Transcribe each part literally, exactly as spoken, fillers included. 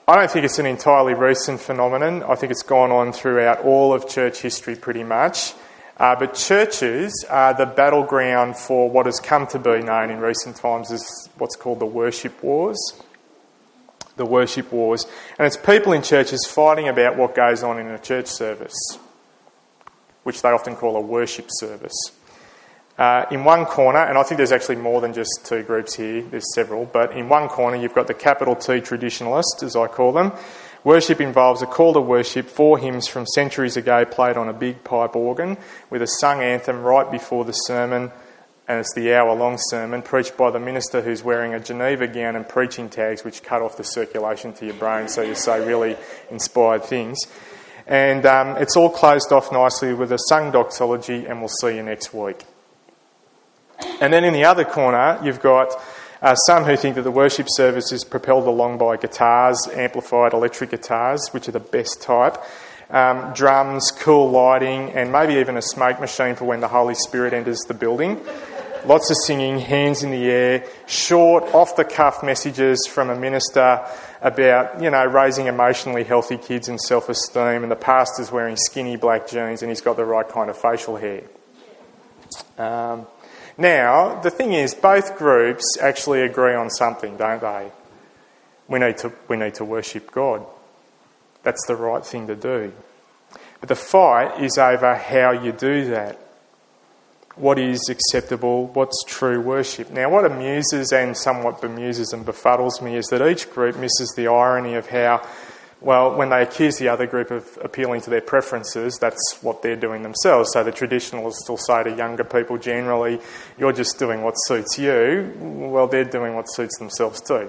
I don't think it's an entirely recent phenomenon. I think it's gone on throughout all of church history pretty much. Uh, but churches are the battleground for what has come to be known in recent times as what's called the worship wars. The worship wars. And it's people in churches fighting about what goes on in a church service, which they often call a worship service. Uh, in one corner, and I think there's actually more than just two groups here, there's several, but in one corner you've got the capital T traditionalists, as I call them. Worship involves a call to worship, four hymns from centuries ago played on a big pipe organ with a sung anthem right before the sermon, and it's the hour-long sermon, preached by the minister who's wearing a Geneva gown and preaching tags which cut off the circulation to your brain so you say really inspired things. And um, it's all closed off nicely with a sung doxology, and we'll see you next week. And then in the other corner, you've got uh, some who think that the worship service is propelled along by guitars, amplified electric guitars, which are the best type, um, drums, cool lighting, and maybe even a smoke machine for when the Holy Spirit enters the building. Lots of singing, hands in the air, short, off-the-cuff messages from a minister about, you know, raising emotionally healthy kids and self-esteem, and the pastor's wearing skinny black jeans and he's got the right kind of facial hair. Um... Now, the thing is, both groups actually agree on something, don't they? We need to we need to worship God. That's the right thing to do. But the fight is over how you do that. What is acceptable? What's true worship? Now, what amuses and somewhat bemuses and befuddles me is that each group misses the irony of how, well, when they accuse the other group of appealing to their preferences, that's what they're doing themselves. So the traditionalists will say to younger people generally, you're just doing what suits you. Well, they're doing what suits themselves too.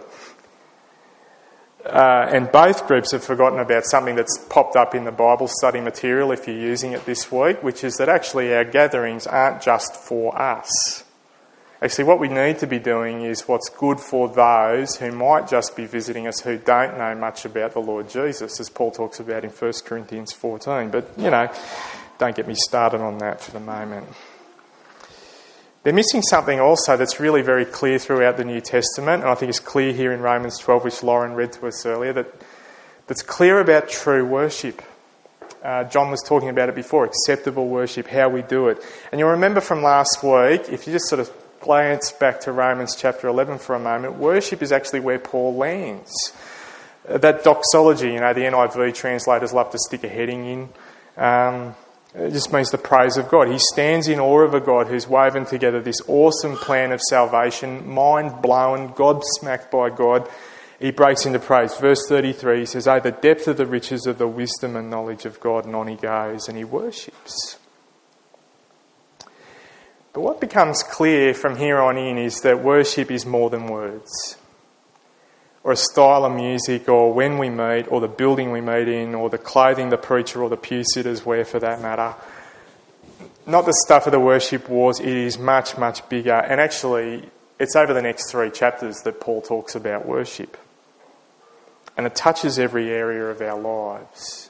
Uh, and both groups have forgotten about something that's popped up in the Bible study material, if you're using it this week, which is that actually our gatherings aren't just for us. Actually, what we need to be doing is what's good for those who might just be visiting us who don't know much about the Lord Jesus, as Paul talks about in First Corinthians fourteen. But, you know, don't get me started on that for the moment. They're missing something also that's really very clear throughout the New Testament, and I think it's clear here in Romans twelve, which Lauren read to us earlier, that that's clear about true worship. Uh, John was talking about it before, acceptable worship, how we do it. And you'll remember from last week, if you just sort of glance back to Romans chapter eleven for a moment, worship is actually where Paul lands. Uh, that doxology, you know, the N I V translators love to stick a heading in. Um, it just means the praise of God. He stands in awe of a God who's woven together this awesome plan of salvation, mind-blown, gobsmacked by God. He breaks into praise. Verse thirty-three, he says, "Oh, the depth of the riches of the wisdom and knowledge of God," and on he goes, and he worships. But what becomes clear from here on in is that worship is more than words, or a style of music, or when we meet, or the building we meet in, or the clothing the preacher or the pew sitters wear for that matter. Not the stuff of the worship wars, it is much, much bigger. And actually, it's over the next three chapters that Paul talks about worship. And it touches every area of our lives.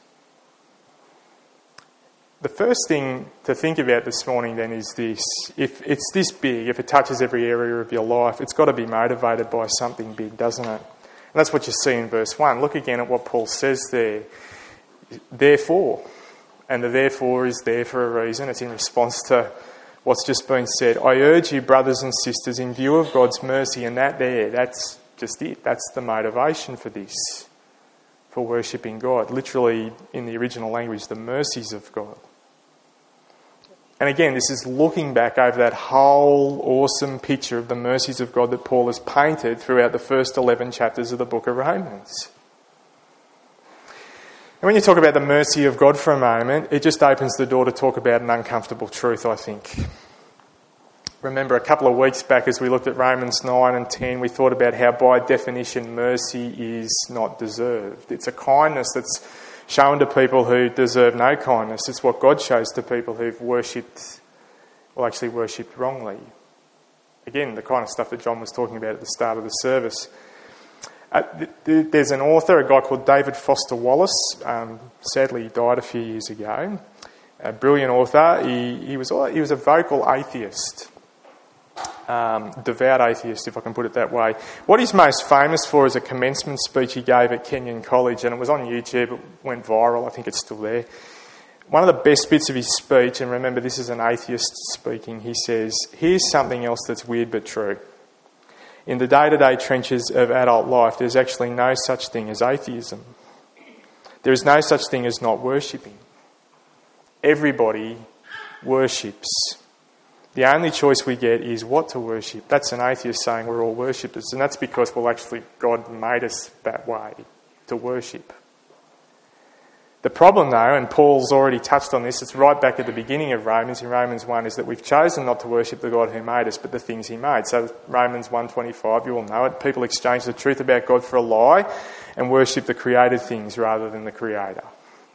The first thing to think about this morning then is this. If it's this big, if it touches every area of your life, it's got to be motivated by something big, doesn't it? And that's what you see in verse one. Look again at what Paul says there. Therefore, and the therefore is there for a reason. It's in response to what's just been said. I urge you, brothers and sisters, in view of God's mercy, and that there, that's just it. That's the motivation for this, for worshipping God. Literally, in the original language, the mercies of God. And again, this is looking back over that whole awesome picture of the mercies of God that Paul has painted throughout the first eleven chapters of the book of Romans. And when you talk about the mercy of God for a moment, it just opens the door to talk about an uncomfortable truth, I think. Remember, a couple of weeks back as we looked at Romans nine and ten, we thought about how by definition mercy is not deserved. It's a kindness that's shown to people who deserve no kindness. It's what God shows to people who've worshipped, well actually worshipped wrongly. Again, the kind of stuff that John was talking about at the start of the service. Uh, th- th- there's an author, a guy called David Foster Wallace. Um, sadly, he died a few years ago. A brilliant author. He, he was he was a vocal atheist. um, devout atheist, if I can put it that way. What he's most famous for is a commencement speech he gave at Kenyon College, and it was on YouTube, it went viral, I think it's still there. One of the best bits of his speech, and remember this is an atheist speaking, he says, "Here's something else that's weird but true. In the day-to-day trenches of adult life, there's actually no such thing as atheism. There is no such thing as not worshipping. Everybody worships. The only choice we get is what to worship." That's an atheist saying we're all worshippers, and that's because, well, actually God made us that way, to worship. The problem, though, and Paul's already touched on this, it's right back at the beginning of Romans, in Romans one, is that we've chosen not to worship the God who made us, but the things he made. So Romans one twenty-five, you all know it, people exchange the truth about God for a lie and worship the created things rather than the Creator.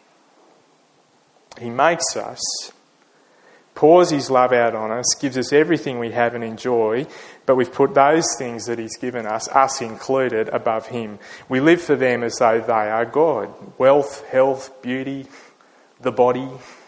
He makes us, pours his love out on us, gives us everything we have and enjoy, but we've put those things that he's given us, us included, above him. We live for them as though they are God. Wealth, health, beauty, the body.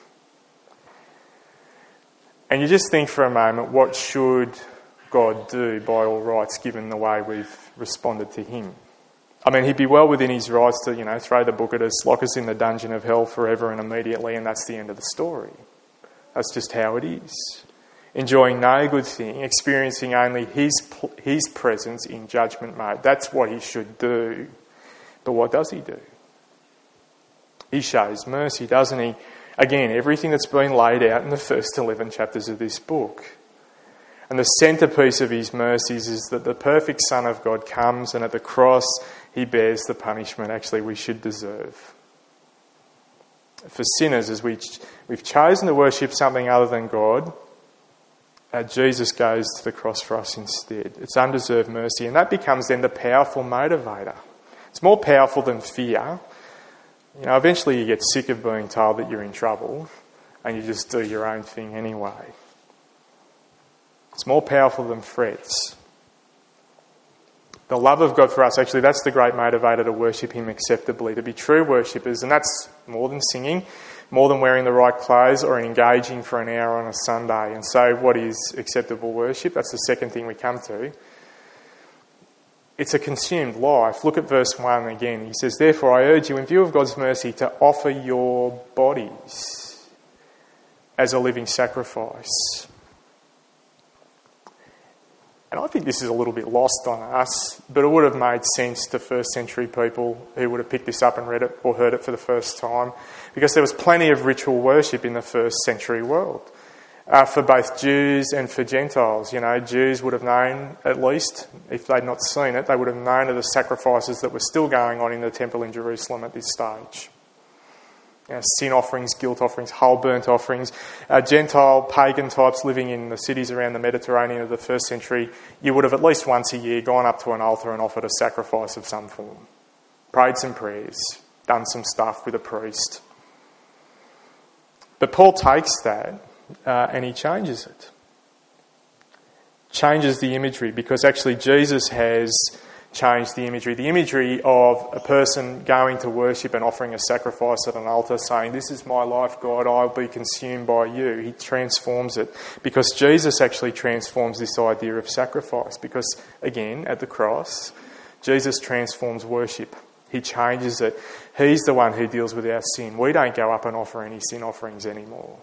And you just think for a moment, what should God do by all rights given the way we've responded to him? I mean, he'd be well within his rights to, you know, throw the book at us, lock us in the dungeon of hell forever and immediately, and that's the end of the story. That's just how it is. Enjoying no good thing, experiencing only his his presence in judgment mode. That's what he should do. But what does he do? He shows mercy, doesn't he? Again, everything that's been laid out in the first eleven chapters of this book. And the centrepiece of his mercies is that the perfect Son of God comes and at the cross he bears the punishment actually we should deserve. For sinners, as we, we've chosen to worship something other than God, uh, Jesus goes to the cross for us instead. It's undeserved mercy, and that becomes then the powerful motivator. It's more powerful than fear. You know, eventually you get sick of being told that you're in trouble and you just do your own thing anyway. It's more powerful than threats. The love of God for us, actually, that's the great motivator to worship him acceptably, to be true worshippers. And that's more than singing, more than wearing the right clothes or engaging for an hour on a Sunday. And so what is acceptable worship? That's the second thing we come to. It's a consumed life. Look at verse one again. He says, "Therefore I urge you, in view of God's mercy, to offer your bodies as a living sacrifice." And I think this is a little bit lost on us, but it would have made sense to first century people who would have picked this up and read it or heard it for the first time, because there was plenty of ritual worship in the first century world. Uh, for both Jews and for Gentiles. You know, Jews would have known, at least, if they'd not seen it, they would have known of the sacrifices that were still going on in the temple in Jerusalem at this stage. You know, sin offerings, guilt offerings, whole burnt offerings. Uh, Gentile pagan types living in the cities around the Mediterranean of the first century, you would have at least once a year gone up to an altar and offered a sacrifice of some form. Prayed some prayers, done some stuff with a priest. But Paul takes that uh, and he changes it. Changes the imagery, because actually Jesus has changed the imagery. The imagery of a person going to worship and offering a sacrifice at an altar, saying, "This is my life, God, I'll be consumed by you." He transforms it, because Jesus actually transforms this idea of sacrifice. Because, again, at the cross, Jesus transforms worship. He changes it. He's the one who deals with our sin. We don't go up and offer any sin offerings anymore.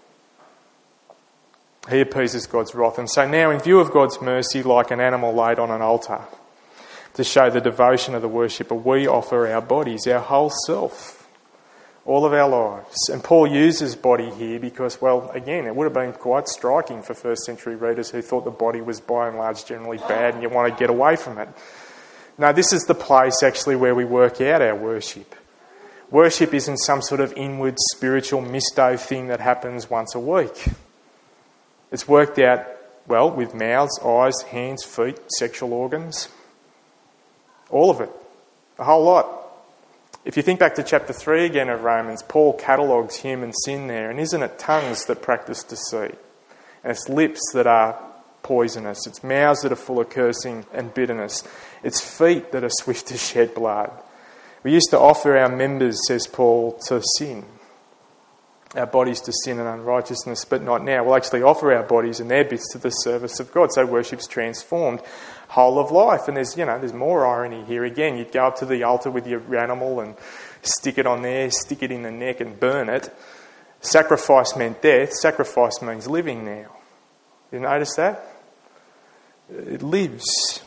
He appeases God's wrath. And so now, in view of God's mercy, like an animal laid on an altar, to show the devotion of the worshipper, we offer our bodies, our whole self, all of our lives. And Paul uses body here because, well, again, it would have been quite striking for first century readers who thought the body was by and large generally bad and you want to get away from it. No, this is the place actually where we work out our worship. Worship isn't some sort of inward spiritual misto thing that happens once a week. It's worked out, well, with mouths, eyes, hands, feet, sexual organs. All of it. A whole lot. If you think back to chapter three again of Romans, Paul catalogues human sin there. And isn't it tongues that practice deceit? And it's lips that are poisonous. It's mouths that are full of cursing and bitterness. It's feet that are swift to shed blood. We used to offer our members, says Paul, to sin. our bodies to sin and unrighteousness, but not now. We'll actually offer our bodies and their bits to the service of God. So worship's transformed. Whole of life. And there's, you know, there's more irony here again. You'd go up to the altar with your animal and stick it on there, stick it in the neck and burn it. Sacrifice meant death. Sacrifice means living now. You notice that? It lives.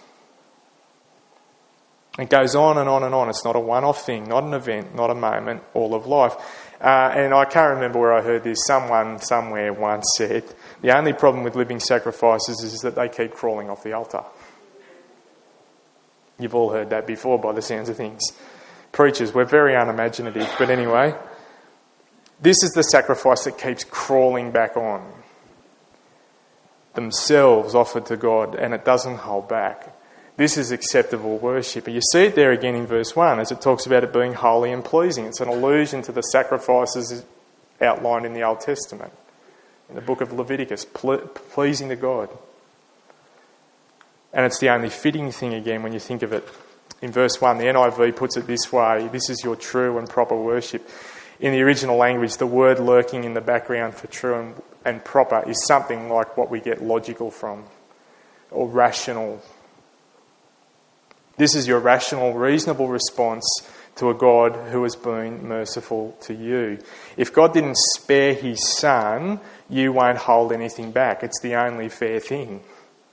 It goes on and on and on. It's not a one-off thing, not an event, not a moment, all of life. Uh, and I can't remember where I heard this. Someone somewhere once said, the only problem with living sacrifices is that they keep crawling off the altar. You've all heard that before by the sounds of things. Preachers, we're very unimaginative. But anyway, this is the sacrifice that keeps crawling back on. Themselves offered to God, and it doesn't hold back. This is acceptable worship. And you see it there again in verse one as it talks about it being holy and pleasing. It's an allusion to the sacrifices outlined in the Old Testament, in the book of Leviticus, ple- pleasing to God. And it's the only fitting thing again when you think of it. In verse one, the N I V puts it this way: this is your true and proper worship. In the original language, the word lurking in the background for true and, and proper is something like what we get logical from, or rational. This is your rational, reasonable response to a God who has been merciful to you. If God didn't spare his son, you won't hold anything back. It's the only fair thing.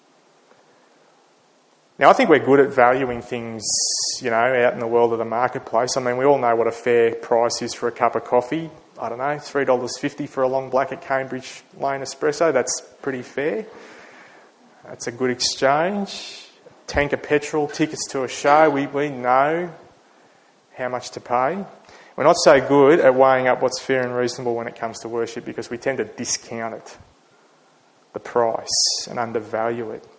Now, I think we're good at valuing things, you know, out in the world of the marketplace. I mean, we all know what a fair price is for a cup of coffee. I don't know, three dollars fifty for a long black at Cambridge Lane espresso. That's pretty fair. That's a good exchange. Tank of petrol, tickets to a show. We, we know how much to pay. We're not so good at weighing up what's fair and reasonable when it comes to worship because we tend to discount it, the price, and undervalue it.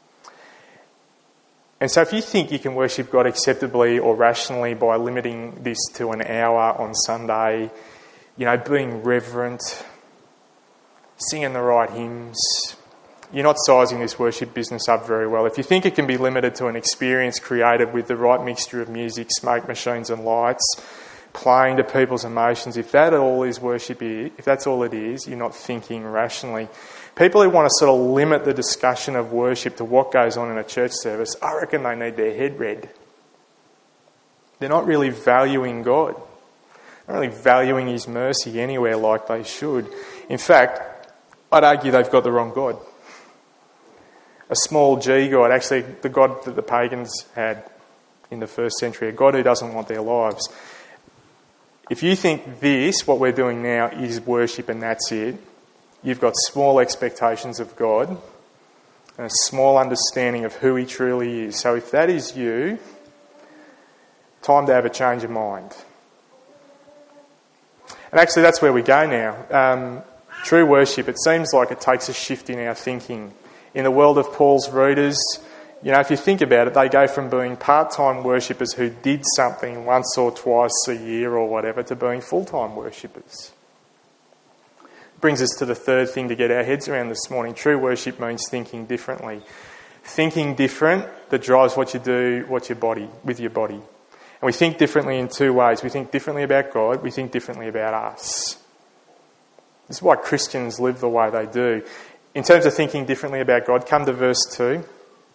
And so if you think you can worship God acceptably or rationally by limiting this to an hour on Sunday, you know, being reverent, singing the right hymns, you're not sizing this worship business up very well. If you think it can be limited to an experience created with the right mixture of music, smoke machines and lights, playing to people's emotions, if that all is worship, if that's all it is, you're not thinking rationally. People who want to sort of limit the discussion of worship to what goes on in a church service, I reckon they need their head read. They're not really valuing God. They're not really valuing his mercy anywhere like they should. In fact, I'd argue they've got the wrong God. A small g God, actually the God that the pagans had in the first century, a God who doesn't want their lives. If you think this, what we're doing now, is worship and that's it, you've got small expectations of God and a small understanding of who he truly is. So if that is you, time to have a change of mind. And actually that's where we go now. Um, true worship, it seems like it takes a shift in our thinking. In the world of Paul's readers, you know, if you think about it, they go from being part-time worshippers who did something once or twice a year or whatever to being full-time worshippers. Brings us to the third thing to get our heads around this morning. True worship means thinking differently. Thinking different that drives what you do, what your body, with your body. And we think differently in two ways. We think differently about God, we think differently about us. This is why Christians live the way they do. In terms of thinking differently about God, come to verse two.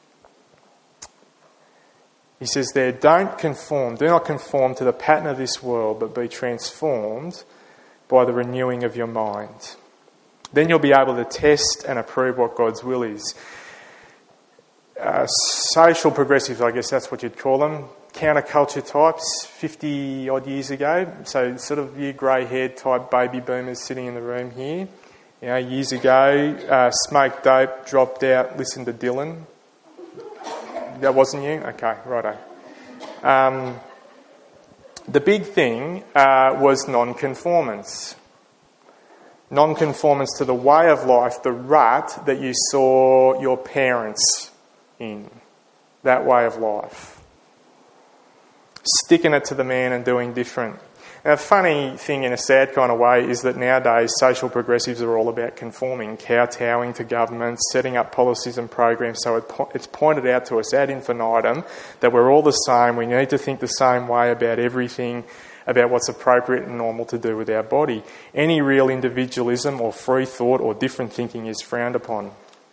He says there, don't conform, do not conform to the pattern of this world, but be transformed by the renewing of your mind. Then you'll be able to test and approve what God's will is. Uh, social progressives, I guess that's what you'd call them. Counterculture types, fifty odd years ago. So sort of you grey-haired type baby boomers sitting in the room here. You know, years ago, uh, smoked dope, dropped out, listened to Dylan. That wasn't you? Okay, righto. Um, the big thing uh, was non-conformance. Non-conformance to the way of life, the rut that you saw your parents in. That way of life. Sticking it to the man and doing different. Now, a funny thing in a sad kind of way is that nowadays social progressives are all about conforming, kowtowing to governments, setting up policies and programs so it po- it's pointed out to us ad infinitum that we're all the same, we need to think the same way about everything, about what's appropriate and normal to do with our body. Any real individualism or free thought or different thinking is frowned upon.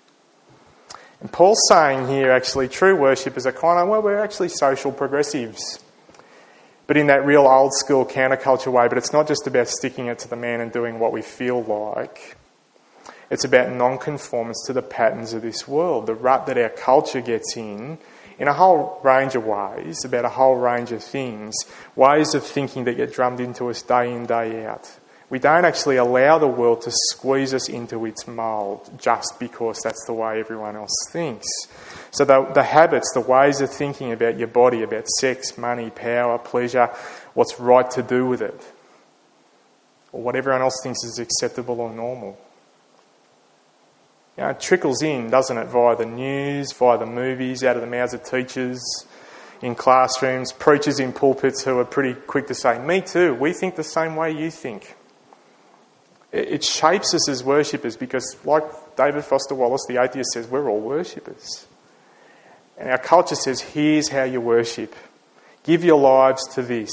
And Paul's saying here, actually, true worshippers are kind of, well, we're actually social progressives. But in that real old school counterculture way, but it's not just about sticking it to the man and doing what we feel like. It's about non-conformance to the patterns of this world, the rut that our culture gets in, in a whole range of ways, about a whole range of things, ways of thinking that get drummed into us day in, day out. We don't actually allow the world to squeeze us into its mould just because that's the way everyone else thinks. So the, the habits, the ways of thinking about your body, about sex, money, power, pleasure, what's right to do with it, or what everyone else thinks is acceptable or normal. You know, it trickles in, doesn't it, via the news, via the movies, out of the mouths of teachers, in classrooms, preachers in pulpits who are pretty quick to say, me too, we think the same way you think. It shapes us as worshippers because, like David Foster Wallace, the atheist, says, we're all worshippers. And our culture says, here's how you worship. Give your lives to this.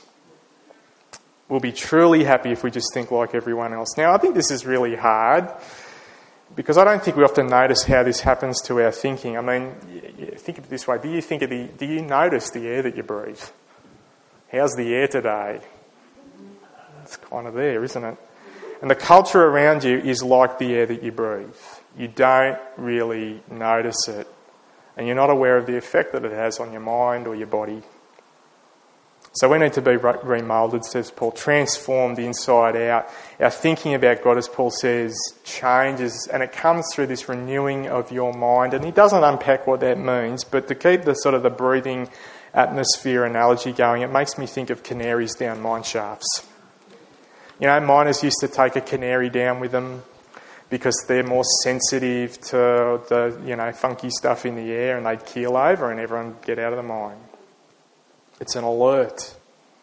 We'll be truly happy if we just think like everyone else. Now, I think this is really hard because I don't think we often notice how this happens to our thinking. I mean, think of it this way. Do you think of the, do you notice the air that you breathe? How's the air today? It's kind of there, isn't it? And the culture around you is like the air that you breathe. You don't really notice it. And you're not aware of the effect that it has on your mind or your body. So we need to be remoulded, says Paul, transformed inside out. Our thinking about God, as Paul says, changes, and it comes through this renewing of your mind. And he doesn't unpack what that means, but to keep the sort of the breathing atmosphere analogy going, it makes me think of canaries down mine shafts. You know, miners used to take a canary down with them because they're more sensitive to the, you know, funky stuff in the air, and they'd keel over and everyone would get out of the mine. It's an alert.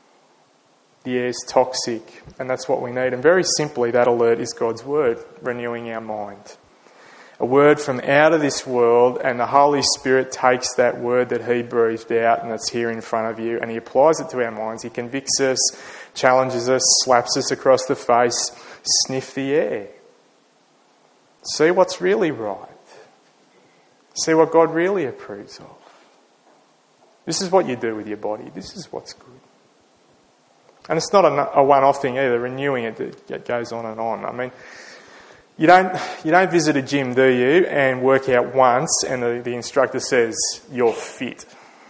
The air's toxic, and that's what we need. And very simply, that alert is God's word, renewing our mind. A word from out of this world, and the Holy Spirit takes that word that he breathed out and that's here in front of you, and he applies it to our minds. He convicts us, challenges us, slaps us across the face, sniff the air. See what's really right. See what God really approves of. This is what you do with your body. This is what's good. And it's not a, a one-off thing either, renewing it, it goes on and on. I mean, you don't you don't visit a gym, do you, and work out once and the, the instructor says, you're fit.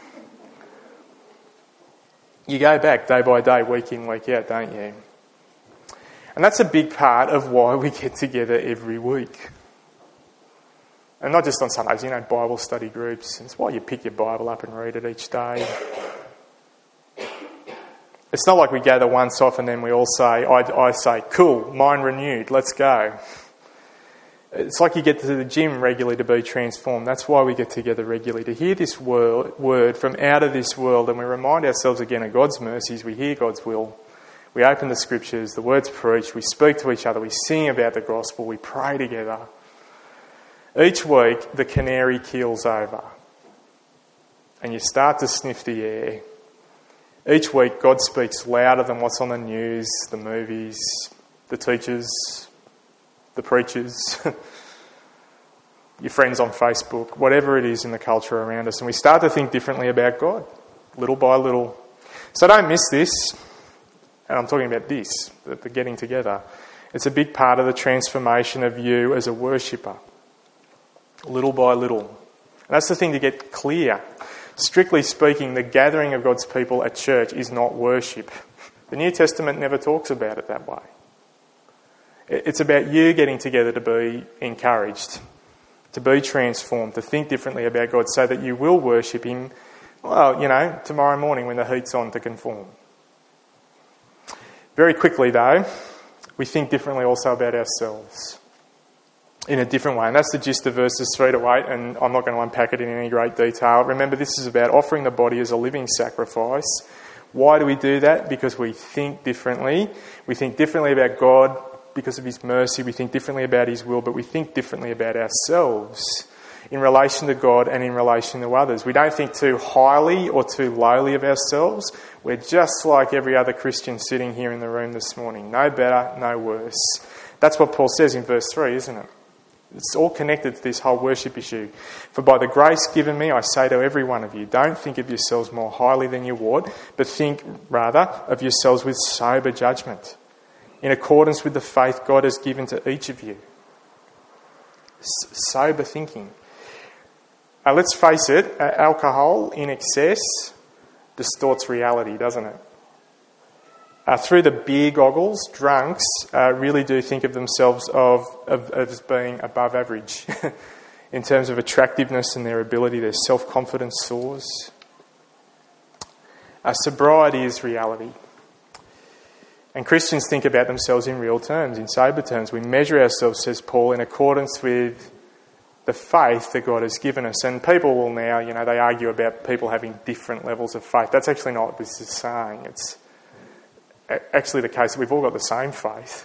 You go back day by day, week in, week out, don't you? And that's a big part of why we get together every week. And not just on Sundays, you know, Bible study groups. It's why you pick your Bible up and read it each day. It's not like we gather once off and then we all say, I, I say, cool, mind renewed, let's go. It's like you get to the gym regularly to be transformed. That's why we get together regularly, to hear this word, word from out of this world, and we remind ourselves again of God's mercies. We hear God's will. We open the scriptures, the word's preached, we speak to each other, we sing about the gospel, we pray together. Each week, the canary keels over and you start to sniff the air. Each week, God speaks louder than what's on the news, the movies, the teachers, the preachers, your friends on Facebook, whatever it is in the culture around us. And we start to think differently about God, little by little. So don't miss this. And I'm talking about this, the, the getting together. It's a big part of the transformation of you as a worshipper. Little by little. And that's the thing to get clear. Strictly speaking, the gathering of God's people at church is not worship. The New Testament never talks about it that way. It's about you getting together to be encouraged, to be transformed, to think differently about God so that you will worship him, well, you know, tomorrow morning when the heat's on, to conform. Very quickly, though, we think differently also about ourselves in a different way. And that's the gist of verses three to eight, and I'm not going to unpack it in any great detail. Remember, this is about offering the body as a living sacrifice. Why do we do that? Because we think differently. We think differently about God because of his mercy. We think differently about his will, but we think differently about ourselves in relation to God and in relation to others. We don't think too highly or too lowly of ourselves. We're just like every other Christian sitting here in the room this morning. No better, no worse. That's what Paul says in verse three, isn't it? It's all connected to this whole worship issue. For by the grace given me, I say to every one of you, don't think of yourselves more highly than you ought, but think rather of yourselves with sober judgment, in accordance with the faith God has given to each of you. S- sober thinking. Uh, let's face it, uh, alcohol in excess distorts reality, doesn't it? Uh, through the beer goggles, drunks uh, really do think of themselves of, of, as being above average in terms of attractiveness and their ability. Their self-confidence soars. Uh, sobriety is reality. And Christians think about themselves in real terms, in sober terms. We measure ourselves, says Paul, in accordance with the faith that God has given us. And people will now, you know, they argue about people having different levels of faith. That's actually not what this is saying. It's actually the case that we've all got the same faith.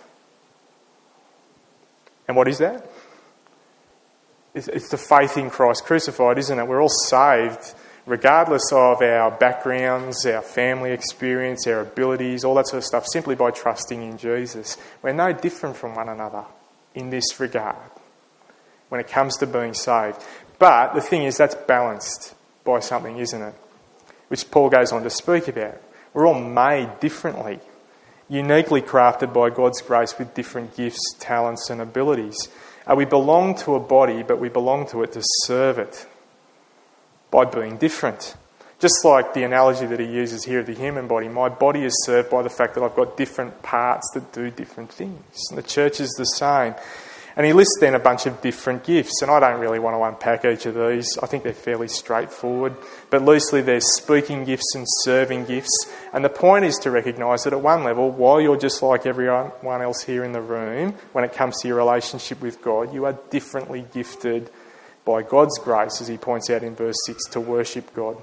And what is that? It's, it's the faith in Christ crucified, isn't it? We're all saved regardless of our backgrounds, our family experience, our abilities, all that sort of stuff, simply by trusting in Jesus. We're no different from one another in this regard when it comes to being saved. But the thing is, that's balanced by something, isn't it? Which Paul goes on to speak about. We're all made differently, uniquely crafted by God's grace with different gifts, talents and abilities. Uh, we belong to a body, but we belong to it to serve it by being different. Just like the analogy that he uses here of the human body, my body is served by the fact that I've got different parts that do different things. And the church is the same. And he lists then a bunch of different gifts, and I don't really want to unpack each of these. I think they're fairly straightforward. But loosely, there's speaking gifts and serving gifts. And the point is to recognise that at one level, while you're just like everyone else here in the room, when it comes to your relationship with God, you are differently gifted by God's grace, as he points out in verse six, to worship God.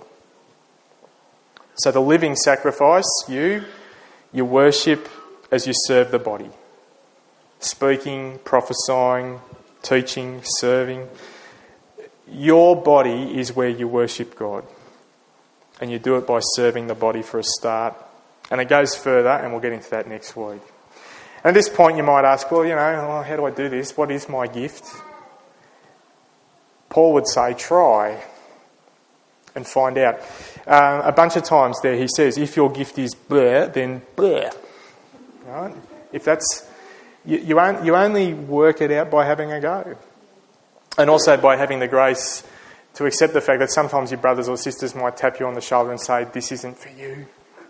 So the living sacrifice, you, you worship as you serve the body. Speaking, prophesying, teaching, serving. Your body is where you worship God. And you do it by serving the body for a start. And it goes further, and we'll get into that next week. And at this point you might ask, well, you know, well, how do I do this? What is my gift? Paul would say, try and find out. Um, a bunch of times there he says, if your gift is bleh, then bleh. Right? If that's... You, you, on, you only work it out by having a go. And also by having the grace to accept the fact that sometimes your brothers or sisters might tap you on the shoulder and say, this isn't for you.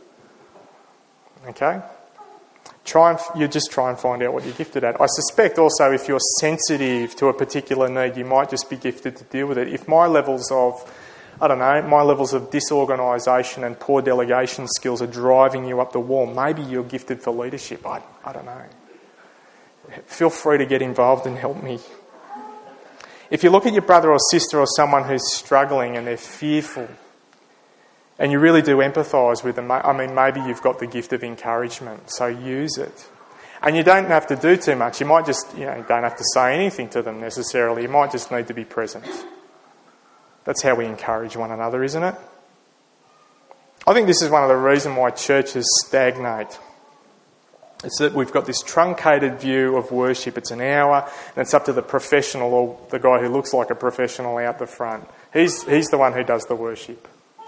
Okay? Try and, you just try and find out what you're gifted at. I suspect also if you're sensitive to a particular need, you might just be gifted to deal with it. If my levels of, I don't know, my levels of disorganisation and poor delegation skills are driving you up the wall, maybe you're gifted for leadership. I, I don't know. Feel free to get involved and help me. If you look at your brother or sister or someone who's struggling and they're fearful, and you really do empathise with them, I mean, maybe you've got the gift of encouragement, so use it. And you don't have to do too much. You might just, you know, you don't have to say anything to them necessarily. You might just need to be present. That's how we encourage one another, isn't it? I think this is one of the reasons why churches stagnate. It's that we've got this truncated view of worship. It's an hour, and it's up to the professional or the guy who looks like a professional out the front. He's, he's the one who does the worship.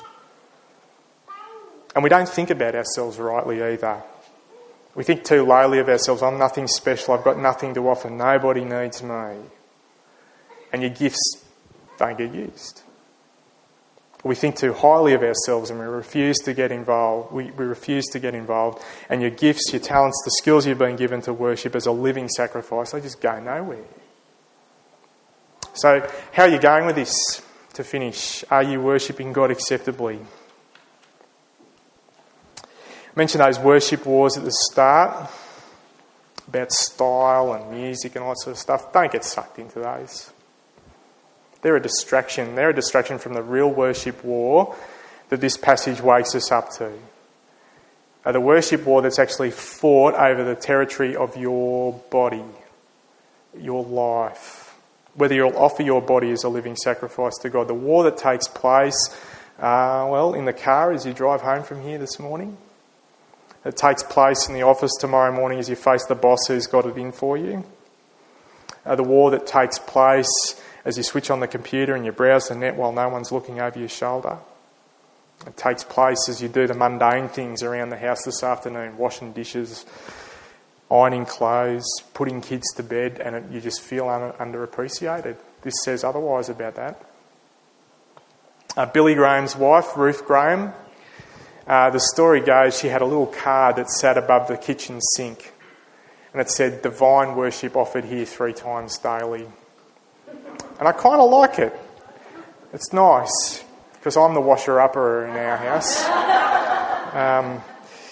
And we don't think about ourselves rightly either. We think too lowly of ourselves. I'm nothing special. I've got nothing to offer. Nobody needs me. And your gifts don't get used. We think too highly of ourselves and we refuse to get involved. We, we refuse to get involved. And your gifts, your talents, the skills you've been given to worship as a living sacrifice, they just go nowhere. So how are you going with this to finish? Are you worshipping God acceptably? I mentioned those worship wars at the start about style and music and all that sort of stuff. Don't get sucked into those. They're a distraction. They're a distraction from the real worship war that this passage wakes us up to. Uh, the worship war that's actually fought over the territory of your body, your life, whether you'll offer your body as a living sacrifice to God. The war that takes place, uh, well, in the car as you drive home from here this morning. It takes place in the office tomorrow morning as you face the boss who's got it in for you. Uh, the war that takes place as you switch on the computer and you browse the net while no one's looking over your shoulder. It takes place as you do the mundane things around the house this afternoon, washing dishes, ironing clothes, putting kids to bed, and it, you just feel un- underappreciated. This says otherwise about that. Uh, Billy Graham's wife, Ruth Graham, uh, the story goes she had a little card that sat above the kitchen sink, and it said, "Divine worship offered here three times daily." And I kind of like it. It's nice, because I'm the washer-upper in our house. Um,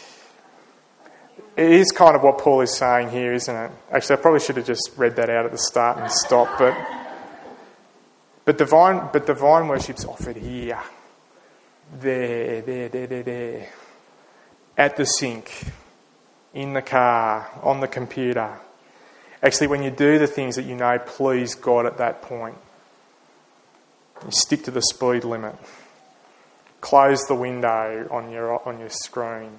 it is kind of what Paul is saying here, isn't it? Actually, I probably should have just read that out at the start and stopped. But but divine but divine worship's offered here, there, there, there, there, there, at the sink, in the car, on the computer. Actually, when you do the things that you know please God at that point, you stick to the speed limit. Close the window on your on your screen.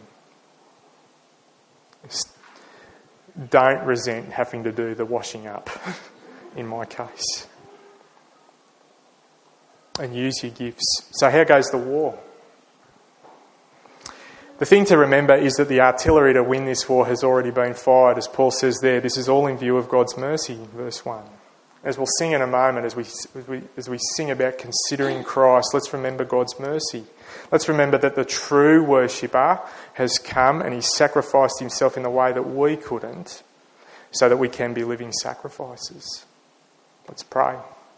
Don't resent having to do the washing up, in my case. And use your gifts. So how goes the war? The thing to remember is that the artillery to win this war has already been fired. As Paul says there, this is all in view of God's mercy, verse one. As we'll sing in a moment, as we, as we as we sing about considering Christ, let's remember God's mercy. Let's remember that the true worshipper has come and he sacrificed himself in the way that we couldn't, so that we can be living sacrifices. Let's pray.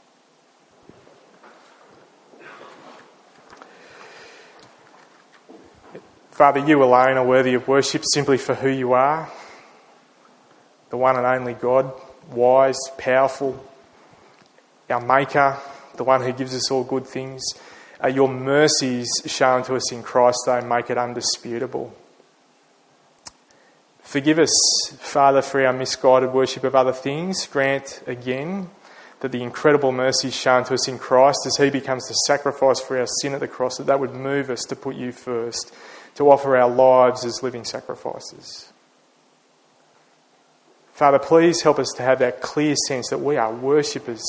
Father, you alone are worthy of worship simply for who you are, the one and only God, wise, powerful, our Maker, the one who gives us all good things. Uh, your mercies shown to us in Christ, though, make it undisputable. Forgive us, Father, for our misguided worship of other things. Grant again that the incredible mercies shown to us in Christ as he becomes the sacrifice for our sin at the cross, that that would move us to put you first, to offer our lives as living sacrifices. Father, please help us to have that clear sense that we are worshippers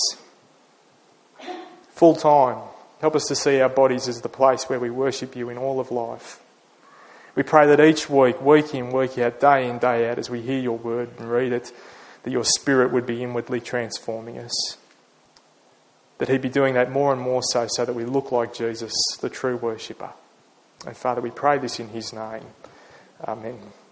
full time. Help us to see our bodies as the place where we worship you in all of life. We pray that each week, week in, week out, day in, day out, as we hear your word and read it, that your Spirit would be inwardly transforming us. That he'd be doing that more and more so, so that we look like Jesus, the true worshipper. And Father, we pray this in his name. Amen.